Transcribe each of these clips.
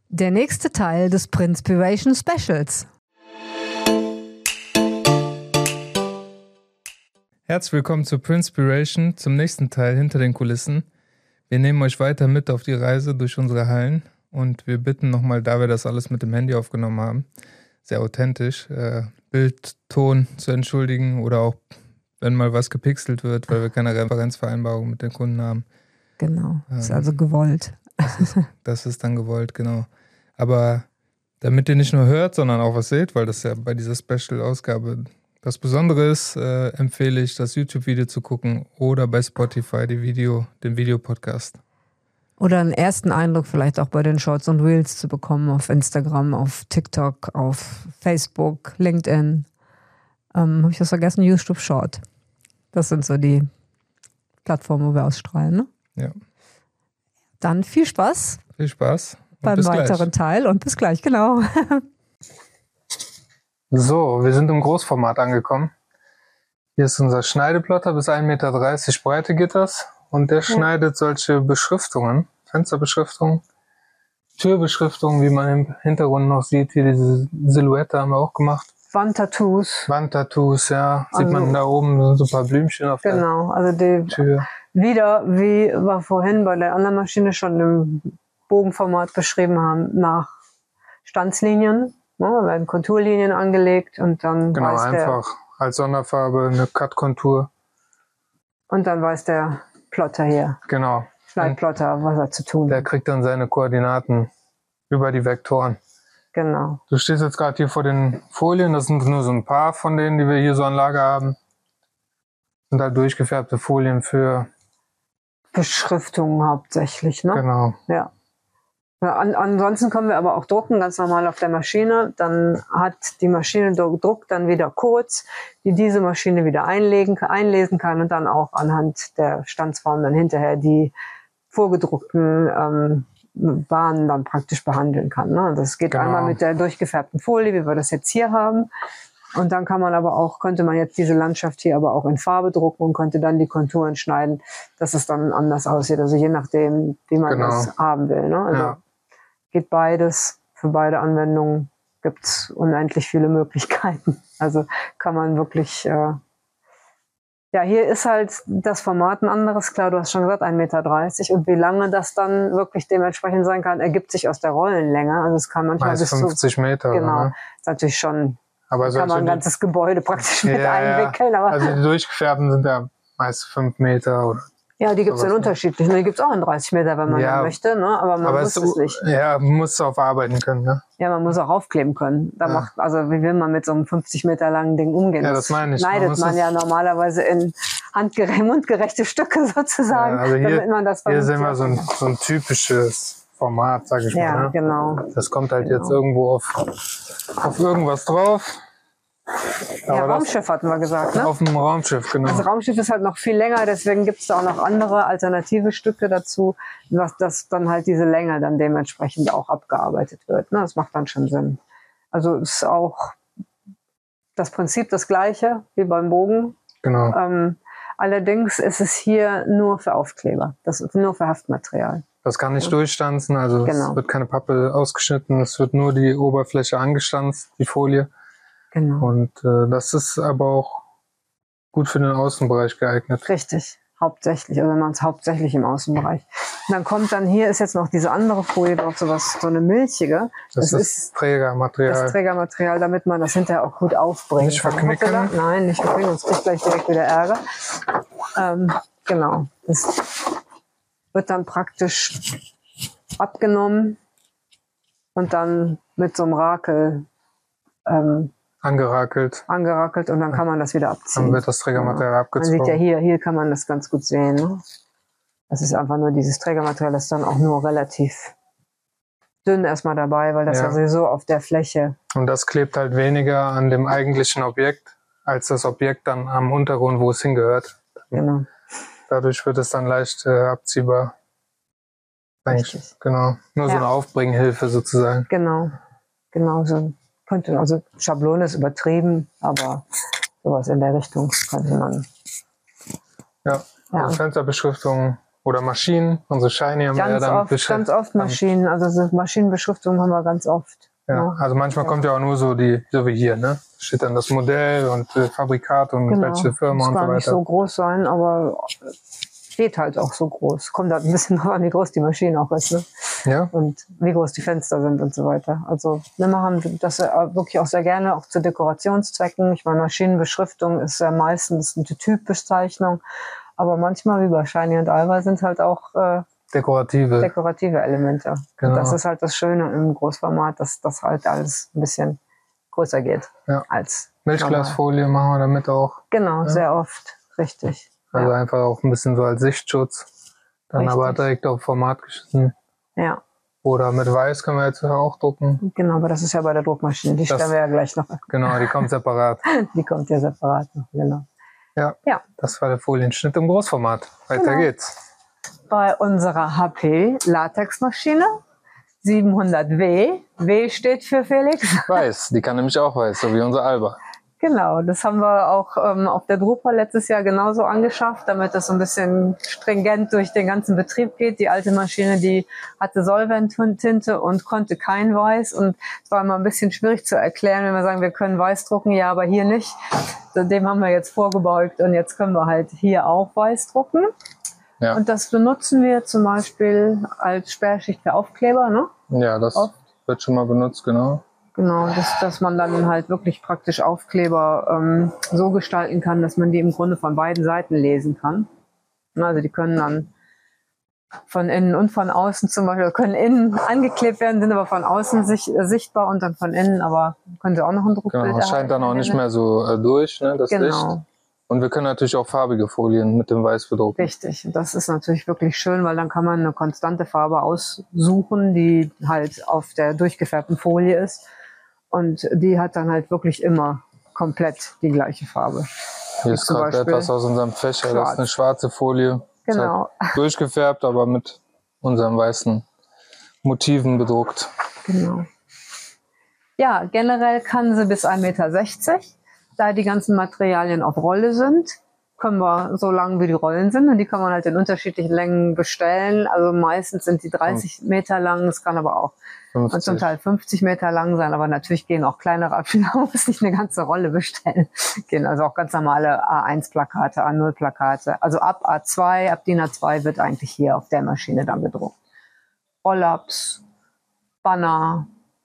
Der nächste Teil des Prinspiration Specials. Herzlich willkommen zu Prinspiration, zum nächsten Teil hinter den Kulissen. Wir nehmen euch weiter mit auf die Reise durch unsere Hallen und wir bitten nochmal, da wir das alles mit dem Handy aufgenommen haben, sehr authentisch, Bild, Ton zu entschuldigen oder auch, wenn mal was gepixelt wird, weil wir keine Referenzvereinbarung mit den Kunden haben. Genau, ist also gewollt. Das ist dann gewollt, genau. Aber damit ihr nicht nur hört, sondern auch was seht, weil das ja bei dieser Special-Ausgabe das Besondere ist, empfehle ich, das YouTube-Video zu gucken oder bei Spotify den Videopodcast. Oder einen ersten Eindruck vielleicht auch bei den Shorts und Reels zu bekommen auf Instagram, auf TikTok, auf Facebook, LinkedIn. Habe ich das vergessen? YouTube Short. Das sind so die Plattformen, wo wir ausstrahlen, ne? Ja. Dann viel Spaß. Viel Spaß. Beim weiteren Teil und bis gleich, genau. So, wir sind im Großformat angekommen. Hier ist unser Schneideplotter, bis 1,30 Meter Breite geht das. Und der schneidet solche Beschriftungen, Fensterbeschriftungen, Türbeschriftungen, wie man im Hintergrund noch sieht. Hier diese Silhouette haben wir auch gemacht. Wandtattoos, ja. Also, sieht man da oben so ein paar Blümchen auf der also die Tür. Wieder, wie wir vorhin bei der anderen Maschine schon im Bogenformat beschrieben haben, nach Stanzlinien. Da werden Konturlinien angelegt und dann weiß einfach als Sonderfarbe eine Cut-Kontur. Und dann weiß der Plotter hier, Schneidplotter, was er zu tun hat. Der kriegt dann seine Koordinaten über die Vektoren. Genau. Du stehst jetzt gerade hier vor den Folien, das sind nur so ein paar von denen, die wir hier so an Lager haben. Das sind halt durchgefärbte Folien für Beschriftungen hauptsächlich, ne? Genau. Ja. Ansonsten können wir aber auch drucken, ganz normal auf der Maschine. Dann hat die Maschine druckt dann wieder Codes, die diese Maschine wieder einlesen kann und dann auch anhand der Stanzform dann hinterher die vorgedruckten Bahnen dann praktisch behandeln kann. Ne? Das geht einmal mit der durchgefärbten Folie, wie wir das jetzt hier haben. Und dann könnte man jetzt diese Landschaft hier aber auch in Farbe drucken und könnte dann die Konturen schneiden, dass es dann anders aussieht. Also je nachdem, wie man das haben will. Ne? Also geht beides. Für beide Anwendungen gibt es unendlich viele Möglichkeiten. Also kann man wirklich, hier ist halt das Format ein anderes. Klar, du hast schon gesagt, 1,30 Meter. Und wie lange das dann wirklich dementsprechend sein kann, ergibt sich aus der Rollenlänge. Also es kann manchmal bis 50 Meter. Genau, ne? ist natürlich schon, aber kann man ein ganzes Gebäude praktisch mit einwickeln. Aber also die durchgefärbten sind ja meist 5 Meter oder. Ja, die gibt es in unterschiedlichen. Die gibt es auch in 30 Meter, wenn man möchte, ne? Aber man muss es nicht. Ja, man muss darauf arbeiten können, ne? Ja, man muss auch aufkleben können. Wie will man mit so einem 50 Meter langen Ding umgehen? Ja, das meine ich. Schneidet man ja normalerweise in mundgerechte Stücke sozusagen, also damit man das hier sehen wir so ein typisches Format, sag ich mal. Ja, ne? genau. Das kommt halt jetzt irgendwo auf irgendwas drauf. Ja, Raumschiff hatten wir gesagt, ne? Auf dem Raumschiff, genau. Das Raumschiff ist halt noch viel länger, deswegen gibt es da auch noch andere alternative Stücke dazu, dass dann halt diese Länge dann dementsprechend auch abgearbeitet wird. Ne? Das macht dann schon Sinn. Also ist auch das Prinzip das gleiche wie beim Bogen. Genau. Allerdings ist es hier nur für Aufkleber. Das ist nur für Haftmaterial. Das kann nicht durchstanzen, also es wird keine Pappe ausgeschnitten, es wird nur die Oberfläche angestanzt, die Folie. Genau. Und das ist aber auch gut für den Außenbereich geeignet. Richtig, hauptsächlich, also wenn man es hauptsächlich im Außenbereich. Und dann kommt hier ist jetzt noch diese andere Folie drauf, so eine milchige. Das ist Trägermaterial. Das Trägermaterial, damit man das hinterher auch gut aufbringt. Nicht verknicken? Nein, nicht verknicken, sonst kriegt gleich direkt wieder Ärger. Genau, das wird dann praktisch abgenommen und dann mit so einem Rakel angerakelt und dann kann man das wieder abziehen. Dann wird das Trägermaterial abgezogen. Man sieht ja hier kann man das ganz gut sehen. Ne? Das ist einfach nur dieses Trägermaterial, das ist dann auch nur relativ dünn erstmal dabei, weil das ja sowieso auf der Fläche. Und das klebt halt weniger an dem eigentlichen Objekt, als das Objekt dann am Untergrund, wo es hingehört. Genau. Dadurch wird es dann leicht abziehbar. Richtig. Genau. Nur so eine Aufbringhilfe sozusagen. Genau so. Also Schablone ist übertrieben, aber sowas in der Richtung könnte man. Ja. Also Fensterbeschriftung Oder Maschinen, unsere Shiny haben wir ja damit beschäftigt. Ganz oft Maschinen, also so Maschinenbeschriftung haben wir ganz oft. Ja, also manchmal kommt ja auch nur so wie hier, ne? Steht dann das Modell und Fabrikat und welche Firma und so weiter. Muss gar nicht so groß sein, aber steht halt auch so groß. Kommt halt ein bisschen noch an, wie groß die Maschine auch ist, ne? Ja. Und wie groß die Fenster sind und so weiter. Also wir machen das wirklich auch sehr gerne, auch zu Dekorationszwecken. Ich meine, Maschinenbeschriftung ist ja meistens eine Typbezeichnung, aber manchmal, wie bei Shiny und Alba, sind halt auch dekorative Elemente. Genau. Und das ist halt das Schöne im Großformat, dass das halt alles ein bisschen größer geht als Milchglasfolie machen wir damit auch. Genau, sehr oft, richtig. Also einfach auch ein bisschen so als Sichtschutz. Dann aber direkt auf Format geschissen. Ja. Oder mit Weiß können wir jetzt auch drucken. Genau, aber das ist ja bei der Druckmaschine. Die stellen wir ja gleich noch. Genau, die kommt separat. Die kommt ja separat noch, genau. Ja, das war der Folienschnitt im Großformat. Weiter geht's. Bei unserer HP Latexmaschine 700W. W steht für Felix. Weiß, die kann nämlich auch weiß, so wie unser Alba. Genau, das haben wir auch auf der Drupa letztes Jahr genauso angeschafft, damit das so ein bisschen stringent durch den ganzen Betrieb geht. Die alte Maschine, die hatte Solventtinte und konnte kein Weiß. Und es war immer ein bisschen schwierig zu erklären, wenn wir sagen, wir können Weiß drucken, ja, aber hier nicht. Dem haben wir jetzt vorgebeugt und jetzt können wir halt hier auch Weiß drucken. Ja. Und das benutzen wir zum Beispiel als Sperrschicht für Aufkleber, ne? Ja, das wird schon mal benutzt, genau. Genau, dass man dann halt wirklich praktisch Aufkleber so gestalten kann, dass man die im Grunde von beiden Seiten lesen kann. Also die können dann von innen und von außen zum Beispiel, können innen angeklebt werden, sind aber von außen sichtbar und dann von innen, aber können sie auch noch ein Druckbild erhalten. Genau, das scheint dann auch nicht mehr so durch, ne, das Licht. Und wir können natürlich auch farbige Folien mit dem Weiß bedrucken. Richtig, das ist natürlich wirklich schön, weil dann kann man eine konstante Farbe aussuchen, die halt auf der durchgefärbten Folie ist. Und die hat dann halt wirklich immer komplett die gleiche Farbe. Hier ist gerade etwas aus unserem Fächer, das ist eine schwarze Folie. Genau. Ist halt durchgefärbt, aber mit unseren weißen Motiven bedruckt. Genau. Ja, generell kann sie bis 1,60 Meter. Da die ganzen Materialien auf Rolle sind, können wir so lang wie die Rollen sind und die kann man halt in unterschiedlichen Längen bestellen. Also meistens sind die 30 Meter lang, es kann aber auch 50. Und zum Teil 50 Meter lang sein, aber natürlich gehen auch kleinere Abstände, man muss nicht eine ganze Rolle bestellen. Gehen also auch ganz normale A1-Plakate, A0-Plakate. Also ab A2, ab DIN A2 wird eigentlich hier auf der Maschine dann gedruckt. Roll-ups, Banner,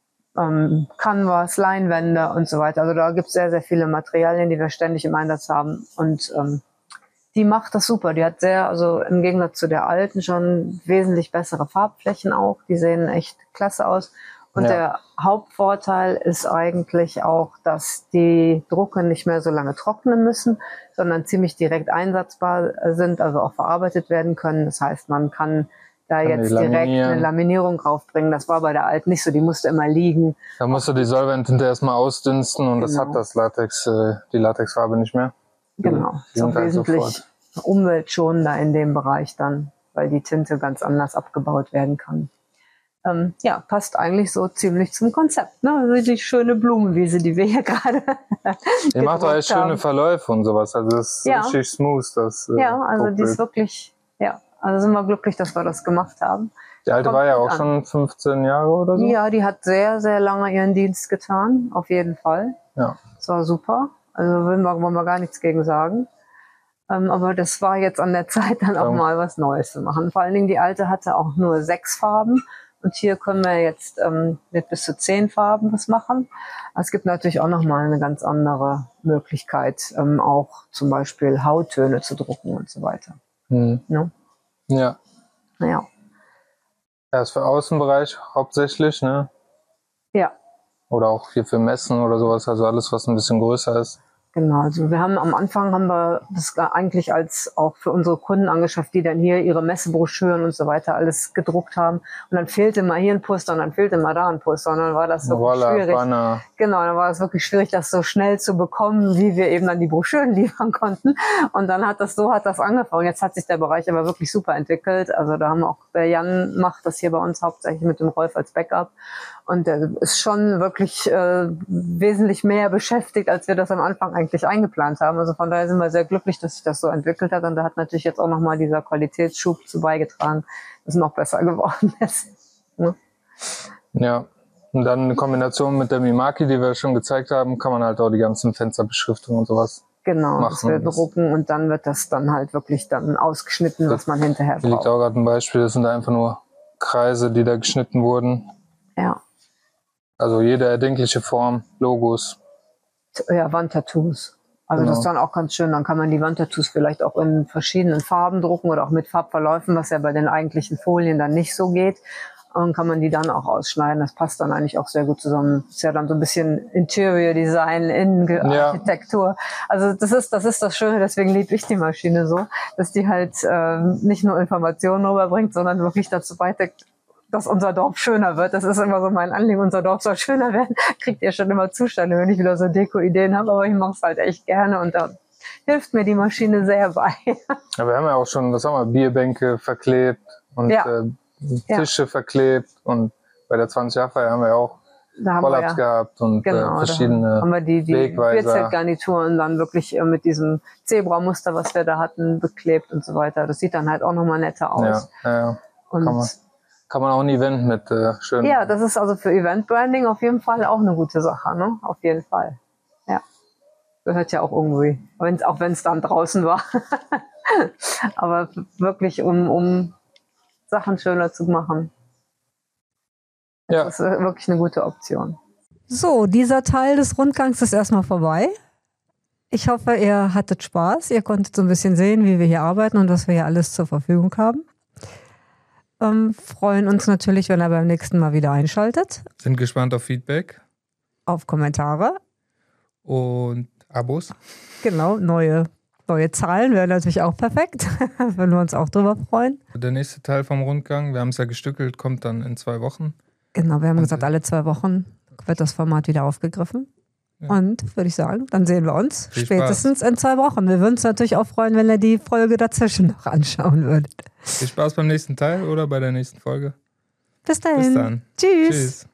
Canvas, Leinwände und so weiter. Also da gibt es sehr, sehr viele Materialien, die wir ständig im Einsatz haben. Und die macht das super. Die hat also im Gegensatz zu der alten schon wesentlich bessere Farbflächen auch. Die sehen echt klasse aus. Und der Hauptvorteil ist eigentlich auch, dass die Drucke nicht mehr so lange trocknen müssen, sondern ziemlich direkt einsatzbar sind, also auch verarbeitet werden können. Das heißt, man kann da jetzt direkt eine Laminierung draufbringen. Das war bei der alten nicht so, die musste immer liegen. Da musst du die Solventtinte erstmal ausdünsten und das hat das Latex, die Latexfarbe nicht mehr. Genau, ist auch wesentlich umweltschonender in dem Bereich dann, weil die Tinte ganz anders abgebaut werden kann. Ja, passt eigentlich so ziemlich zum Konzept. Ne? Also die schöne Blumenwiese, die wir hier gerade die macht auch echt schöne Verläufe und sowas. Also das ist richtig smooth. Das, also die ist wirklich, also sind wir glücklich, dass wir das gemacht haben. Die alte war ja auch schon 15 Jahre oder so? Ja, die hat sehr, sehr lange ihren Dienst getan, auf jeden Fall. Ja. Das war super. Also wollen wir gar nichts gegen sagen. Aber das war jetzt an der Zeit, dann auch mal was Neues zu machen. Vor allen Dingen, die alte hatte auch nur 6 Farben. Und hier können wir jetzt mit bis zu 10 Farben was machen. Es gibt natürlich auch nochmal eine ganz andere Möglichkeit, auch zum Beispiel Hauttöne zu drucken und so weiter. Mhm. No? Ja. Ja. Ja, ist für Außenbereich hauptsächlich, ne? Ja. Oder auch hier für Messen oder sowas, also alles, was ein bisschen größer ist. Genau, also wir haben am Anfang das eigentlich als auch für unsere Kunden angeschafft, die dann hier ihre Messebroschüren und so weiter alles gedruckt haben. Und dann fehlte mal hier ein Poster und dann fehlte mal da ein Poster und dann war das wirklich schwierig. Banner. Genau, dann war es wirklich schwierig, das so schnell zu bekommen, wie wir eben dann die Broschüren liefern konnten. Und dann hat das angefangen. Jetzt hat sich der Bereich aber wirklich super entwickelt. Also da haben auch der Jan macht das hier bei uns hauptsächlich mit dem Rolf als Backup. Und der ist schon wirklich wesentlich mehr beschäftigt, als wir das am Anfang eigentlich eingeplant haben. Also von daher sind wir sehr glücklich, dass sich das so entwickelt hat. Und da hat natürlich jetzt auch nochmal dieser Qualitätsschub zu beigetragen, dass es noch besser geworden ist. Ne? Ja, und dann in Kombination mit der Mimaki, die wir schon gezeigt haben, kann man halt auch die ganzen Fensterbeschriftungen und sowas Genau, machen. das wir drucken und dann wird das dann halt wirklich dann ausgeschnitten, was man hinterher braucht. Hier liegt auch gerade ein Beispiel, das sind einfach nur Kreise, die da geschnitten wurden. Ja. Also jede erdenkliche Form, Logos. Ja, Wandtattoos. Also das ist dann auch ganz schön. Dann kann man die Wandtattoos vielleicht auch in verschiedenen Farben drucken oder auch mit Farbverläufen, was ja bei den eigentlichen Folien dann nicht so geht. Und kann man die dann auch ausschneiden. Das passt dann eigentlich auch sehr gut zusammen. Ist ja dann so ein bisschen Interior Design, Innenarchitektur. Also das ist das Schöne, deswegen liebe ich die Maschine so, dass die halt nicht nur Informationen rüberbringt, sondern wirklich dazu beiträgt, dass unser Dorf schöner wird. Das ist immer so mein Anliegen, unser Dorf soll schöner werden. Kriegt ihr schon immer Zustände, wenn ich wieder so Deko-Ideen habe, aber ich mache es halt echt gerne und da hilft mir die Maschine sehr bei. Ja, wir haben ja auch schon, Bierbänke verklebt und Tische verklebt und bei der 20-Jahr-Feier haben wir auch Roll-ups gehabt und verschiedene haben wir die Wegweiser. Bierzeltgarnituren dann wirklich mit diesem Zebramuster, was wir da hatten, beklebt und so weiter. Das sieht dann halt auch nochmal netter aus. Ja. Und kann man auch ein Event mit schön. Ja, das ist also für Event-Branding auf jeden Fall auch eine gute Sache, ne? Auf jeden Fall. Ja. Gehört ja auch irgendwie. Auch wenn es dann draußen war. Aber wirklich, um Sachen schöner zu machen. Ja. Das ist wirklich eine gute Option. So, dieser Teil des Rundgangs ist erstmal vorbei. Ich hoffe, ihr hattet Spaß. Ihr konntet so ein bisschen sehen, wie wir hier arbeiten und was wir hier alles zur Verfügung haben. Freuen uns natürlich, wenn ihr beim nächsten Mal wieder einschaltet. Sind gespannt auf Feedback. Auf Kommentare. Und Abos. Genau, neue Zahlen wären natürlich auch perfekt. Würden wir uns auch drüber freuen. Der nächste Teil vom Rundgang, wir haben es ja gestückelt, kommt dann in 2 Wochen. Genau, wir haben gesagt, alle 2 Wochen wird das Format wieder aufgegriffen. Ja. Und würde ich sagen, dann sehen wir uns spätestens in 2 Wochen. Wir würden uns natürlich auch freuen, wenn ihr die Folge dazwischen noch anschauen würdet. Viel Spaß beim nächsten Teil oder bei der nächsten Folge. Bis dahin. Bis dann. Tschüss. Tschüss.